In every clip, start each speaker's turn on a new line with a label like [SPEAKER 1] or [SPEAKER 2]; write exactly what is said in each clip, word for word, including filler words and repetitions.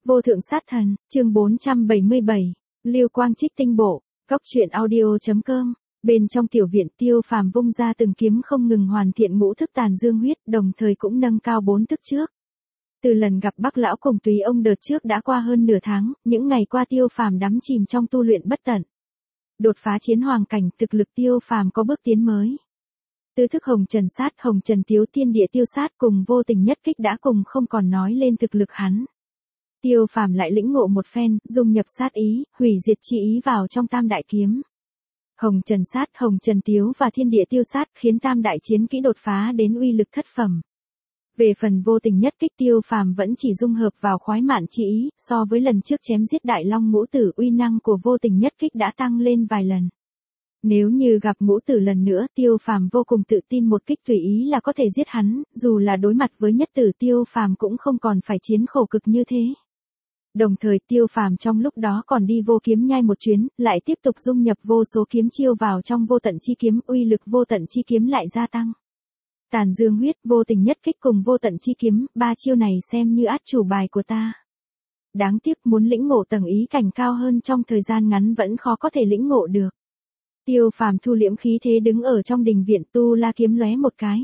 [SPEAKER 1] Vô thượng sát thần, chương bốn trăm bảy mươi bảy, Lưu Quang Trích tinh bộ, góc truyện audio chấm com. Bên trong tiểu viện, Tiêu Phàm vung ra từng kiếm không ngừng hoàn thiện ngũ thức tàn dương huyết, đồng thời cũng nâng cao bốn thức trước. Từ lần gặp Bắc lão cùng Túy ông đợt trước đã qua hơn nửa tháng, những ngày qua Tiêu Phàm đắm chìm trong tu luyện bất tận. Đột phá chiến hoàng cảnh, thực lực Tiêu Phàm có bước tiến mới. Tứ thức Hồng Trần Sát, Hồng Trần Tiếu Thiên Địa Tiêu Sát cùng Vô Tình Nhất Kích đã cùng không còn nói lên thực lực hắn. Tiêu Phàm lại lĩnh ngộ một phen, dung nhập sát ý, hủy diệt chi ý vào trong Tam Đại Kiếm. Hồng Trần Sát, Hồng Trần Tiếu và Thiên Địa Tiêu Sát khiến Tam Đại chiến kỹ đột phá đến uy lực thất phẩm. Về phần Vô Tình Nhất Kích, Tiêu Phàm vẫn chỉ dung hợp vào khoái mạn chi ý, so với lần trước chém giết Đại Long Ngũ Tử, uy năng của Vô Tình Nhất Kích đã tăng lên vài lần. Nếu như gặp Ngũ Tử lần nữa, Tiêu Phàm vô cùng tự tin một kích tùy ý là có thể giết hắn, dù là đối mặt với Nhất Tử Tiêu Phàm cũng không còn phải chiến khổ cực như thế. Đồng thời Tiêu Phàm trong lúc đó còn đi Vô Kiếm Nhai một chuyến, lại tiếp tục dung nhập vô số kiếm chiêu vào trong Vô Tận Chi Kiếm, uy lực Vô Tận Chi Kiếm lại gia tăng. Tàn dương huyết, Vô Tình Nhất Kích cùng Vô Tận Chi Kiếm, ba chiêu này xem như át chủ bài của ta. Đáng tiếc muốn lĩnh ngộ tầng ý cảnh cao hơn trong thời gian ngắn vẫn khó có thể lĩnh ngộ được. Tiêu Phàm thu liễm khí thế đứng ở trong đình viện, tu la kiếm lóe một cái.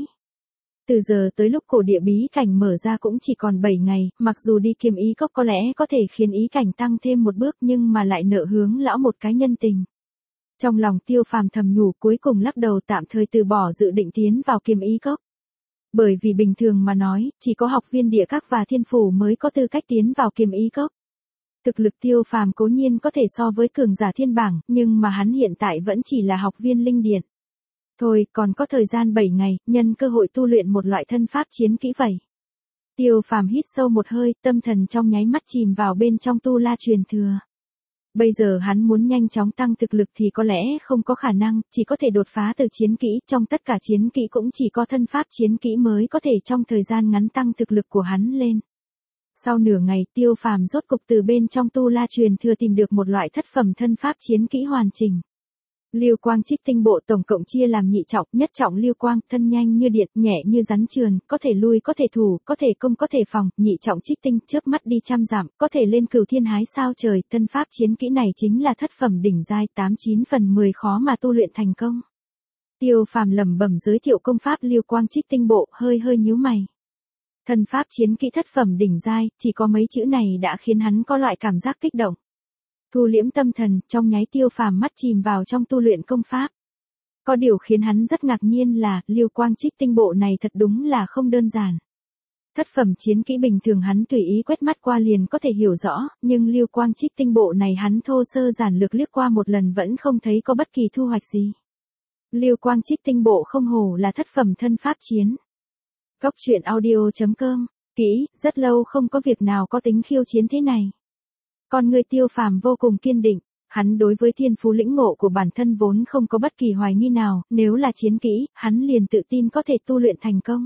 [SPEAKER 1] Từ giờ tới lúc cổ địa bí cảnh mở ra cũng chỉ còn bảy ngày, mặc dù đi kiếm ý cốc có lẽ có thể khiến ý cảnh tăng thêm một bước nhưng mà lại nợ hướng lão một cái nhân tình. Trong lòng Tiêu Phàm thầm nhủ, cuối cùng lắc đầu tạm thời từ bỏ dự định tiến vào kiếm ý cốc. Bởi vì bình thường mà nói, chỉ có học viên địa các và thiên phủ mới có tư cách tiến vào kiếm ý cốc. Thực lực Tiêu Phàm cố nhiên có thể so với cường giả thiên bảng, nhưng mà hắn hiện tại vẫn chỉ là học viên linh điện. Thôi, còn có thời gian bảy ngày, nhân cơ hội tu luyện một loại thân pháp chiến kỹ vậy. Tiêu Phàm hít sâu một hơi, tâm thần trong nháy mắt chìm vào bên trong tu la truyền thừa. Bây giờ hắn muốn nhanh chóng tăng thực lực thì có lẽ không có khả năng, chỉ có thể đột phá từ chiến kỹ, trong tất cả chiến kỹ cũng chỉ có thân pháp chiến kỹ mới có thể trong thời gian ngắn tăng thực lực của hắn lên. Sau nửa ngày, Tiêu Phàm rốt cục từ bên trong tu la truyền thừa tìm được một loại thất phẩm thân pháp chiến kỹ hoàn chỉnh. Lưu Quang Trích tinh bộ tổng cộng chia làm nhị trọng, nhất trọng Lưu Quang, thân nhanh như điện, nhẹ như rắn trườn, có thể lui có thể thủ, có thể công có thể phòng, nhị trọng Trích tinh, chớp mắt đi trăm dặm, có thể lên cửu thiên hái sao trời, thân pháp chiến kỹ này chính là thất phẩm đỉnh giai, tám chín phần mười khó mà tu luyện thành công. Tiêu Phàm lẩm bẩm giới thiệu công pháp Lưu Quang Trích tinh bộ, hơi hơi nhíu mày. Thân pháp chiến kỹ thất phẩm đỉnh giai, chỉ có mấy chữ này đã khiến hắn có loại cảm giác kích động. Thu liễm tâm thần, trong nháy Tiêu Phàm mắt chìm vào trong tu luyện công pháp. Có điều khiến hắn rất ngạc nhiên là, Lưu Quang Trích tinh bộ này thật đúng là không đơn giản. Thất phẩm chiến kỹ bình thường hắn tùy ý quét mắt qua liền có thể hiểu rõ, nhưng Lưu Quang Trích tinh bộ này hắn thô sơ giản lược liếc qua một lần vẫn không thấy có bất kỳ thu hoạch gì. Lưu Quang Trích tinh bộ không hổ là thất phẩm thân pháp chiến. Góc truyện audio chấm com, kỹ, rất lâu không có việc nào có tính khiêu chiến thế này. Con người Tiêu Phàm vô cùng kiên định, hắn đối với thiên phú lĩnh ngộ của bản thân vốn không có bất kỳ hoài nghi nào, nếu là chiến kỹ, hắn liền tự tin có thể tu luyện thành công.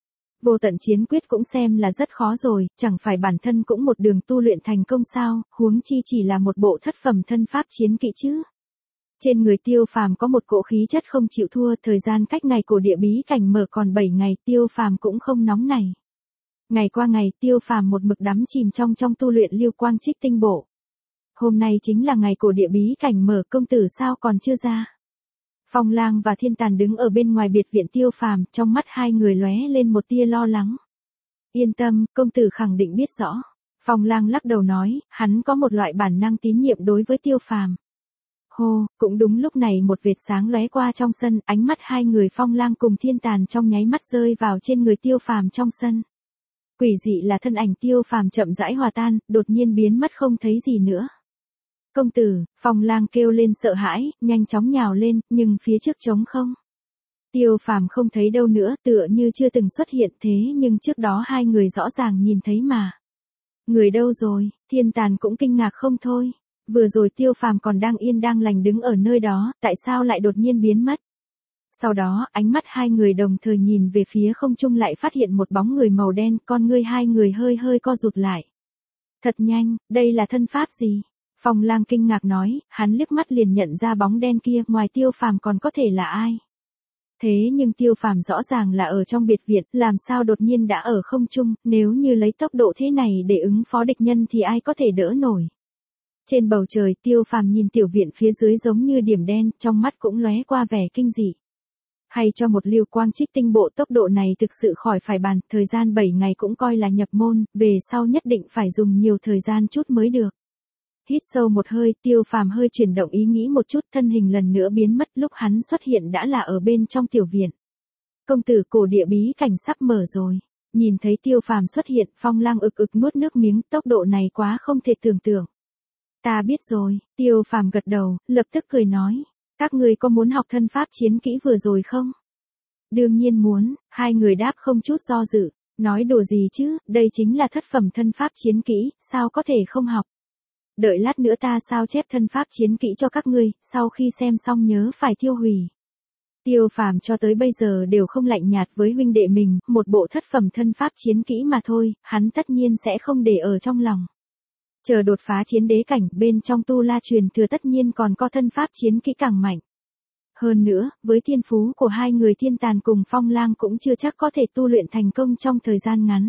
[SPEAKER 1] Vô tận chiến quyết cũng xem là rất khó rồi, chẳng phải bản thân cũng một đường tu luyện thành công sao, huống chi chỉ là một bộ thất phẩm thân pháp chiến kỹ chứ. Trên người Tiêu Phàm có một cỗ khí chất không chịu thua, thời gian cách ngày cổ địa bí cảnh mở còn bảy ngày, Tiêu Phàm cũng không nóng nảy. Ngày qua ngày, Tiêu Phàm một mực đắm chìm trong trong tu luyện Lưu Quang Trích tinh bộ. Hôm nay chính là ngày cổ địa bí cảnh mở, công tử sao còn chưa ra? Phong Lang và Thiên Tàn đứng ở bên ngoài biệt viện Tiêu Phàm, trong mắt hai người lóe lên một tia lo lắng. Yên tâm, công tử khẳng định biết rõ. Phong Lang lắc đầu nói, hắn có một loại bản năng tín nhiệm đối với Tiêu Phàm. Hô, cũng đúng lúc này một vệt sáng lóe qua trong sân, ánh mắt hai người Phong Lang cùng Thiên Tàn trong nháy mắt rơi vào trên người Tiêu Phàm trong sân. Quỷ dị là thân ảnh Tiêu Phàm chậm rãi hòa tan, đột nhiên biến mất không thấy gì nữa. Công tử, Phong Lang kêu lên sợ hãi, nhanh chóng nhào lên, nhưng phía trước trống không. Tiêu Phàm không thấy đâu nữa, tựa như chưa từng xuất hiện, thế nhưng trước đó hai người rõ ràng nhìn thấy mà. Người đâu rồi? Thiên Tàn cũng kinh ngạc không thôi. Vừa rồi Tiêu Phàm còn đang yên đang lành đứng ở nơi đó, tại sao lại đột nhiên biến mất? Sau đó, ánh mắt hai người đồng thời nhìn về phía không trung lại phát hiện một bóng người màu đen, con ngươi hai người hơi hơi co rụt lại. Thật nhanh, đây là thân pháp gì? Phong Lang kinh ngạc nói, hắn liếc mắt liền nhận ra bóng đen kia, ngoài Tiêu Phàm còn có thể là ai? Thế nhưng Tiêu Phàm rõ ràng là ở trong biệt viện, làm sao đột nhiên đã ở không trung, nếu như lấy tốc độ thế này để ứng phó địch nhân thì ai có thể đỡ nổi. Trên bầu trời Tiêu Phàm nhìn tiểu viện phía dưới giống như điểm đen, trong mắt cũng lóe qua vẻ kinh dị. Hay cho một lưu quang trích tinh bộ tốc độ này thực sự khỏi phải bàn, thời gian bảy ngày cũng coi là nhập môn, về sau nhất định phải dùng nhiều thời gian chút mới được. Hít sâu một hơi, Tiêu Phàm hơi chuyển động ý nghĩ một chút, thân hình lần nữa biến mất, lúc hắn xuất hiện đã là ở bên trong tiểu viện. Công tử cổ địa bí cảnh sắp mở rồi. Nhìn thấy Tiêu Phàm xuất hiện, Phong Lang ực ực nuốt nước miếng, tốc độ này quá không thể tưởng tượng. Ta biết rồi, Tiêu Phàm gật đầu, lập tức cười nói. Các người có muốn học thân pháp chiến kỹ vừa rồi không? Đương nhiên muốn, hai người đáp không chút do dự. Nói đùa gì chứ, đây chính là thất phẩm thân pháp chiến kỹ, sao có thể không học? Đợi lát nữa ta sao chép thân pháp chiến kỹ cho các ngươi, sau khi xem xong nhớ phải tiêu hủy. Tiêu Phàm cho tới bây giờ đều không lạnh nhạt với huynh đệ mình, một bộ thất phẩm thân pháp chiến kỹ mà thôi, hắn tất nhiên sẽ không để ở trong lòng. Chờ đột phá chiến đế cảnh, bên trong tu la truyền thừa tất nhiên còn có thân pháp chiến kỹ càng mạnh. Hơn nữa, với thiên phú của hai người Thiên Tàn cùng Phong Lang cũng chưa chắc có thể tu luyện thành công trong thời gian ngắn.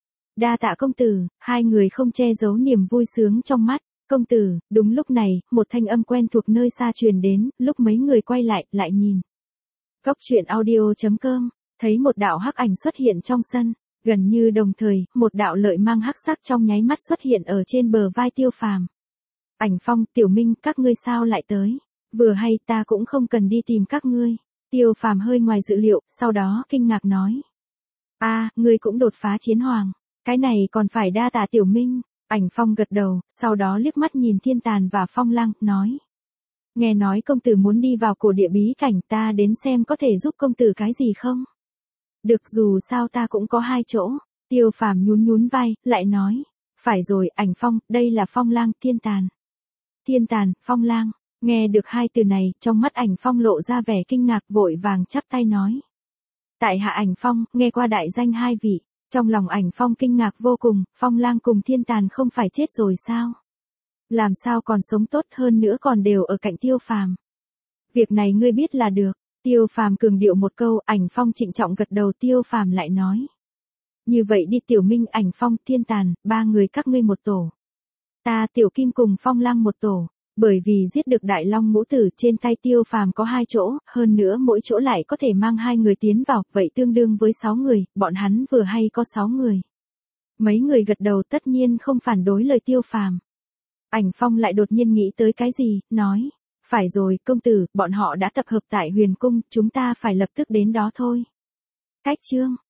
[SPEAKER 1] Đa tạ công tử, hai người không che giấu niềm vui sướng trong mắt. Công tử, đúng lúc này, một thanh âm quen thuộc nơi xa truyền đến, lúc mấy người quay lại, lại nhìn. Góc truyện audio chấm com, thấy một đạo hắc ảnh xuất hiện trong sân, gần như đồng thời, một đạo lợi mang hắc sắc trong nháy mắt xuất hiện ở trên bờ vai Tiêu Phàm. Ảnh Phong, Tiểu Minh, các ngươi sao lại tới? Vừa hay ta cũng không cần đi tìm các ngươi. Tiêu Phàm hơi ngoài dự liệu, sau đó kinh ngạc nói. A, à, ngươi cũng đột phá chiến hoàng, cái này còn phải đa tạ Tiểu Minh. Ảnh Phong gật đầu, sau đó liếc mắt nhìn Thiên Tàn và Phong Lang, nói. Nghe nói công tử muốn đi vào cổ địa bí cảnh, ta đến xem có thể giúp công tử cái gì không? Được, dù sao ta cũng có hai chỗ. Tiêu Phàm nhún nhún vai, lại nói. Phải rồi, Ảnh Phong, đây là Phong Lang, Thiên Tàn. Thiên Tàn, Phong Lang, nghe được hai từ này, trong mắt Ảnh Phong lộ ra vẻ kinh ngạc, vội vàng chắp tay nói. Tại hạ Ảnh Phong, nghe qua đại danh hai vị. Trong lòng Ảnh Phong kinh ngạc vô cùng, Phong Lang cùng Thiên Tàn không phải chết rồi sao? Làm sao còn sống tốt, hơn nữa còn đều ở cạnh Tiêu Phàm. Việc này ngươi biết là được. Tiêu Phàm cường điệu một câu, Ảnh Phong trịnh trọng gật đầu. Tiêu Phàm lại nói. Như vậy đi Tiểu Minh, Ảnh Phong, Thiên Tàn, ba người các ngươi một tổ. Ta Tiểu Kim cùng Phong Lang một tổ. Bởi vì giết được Đại Long ngũ tử, trên tay Tiêu Phàm có hai chỗ, hơn nữa mỗi chỗ lại có thể mang hai người tiến vào, vậy tương đương với sáu người, bọn hắn vừa hay có sáu người. Mấy người gật đầu, tất nhiên không phản đối lời Tiêu Phàm. Ảnh Phong lại đột nhiên nghĩ tới cái gì, nói. Phải rồi, công tử, bọn họ đã tập hợp tại Huyền Cung, chúng ta phải lập tức đến đó thôi. Cách chương.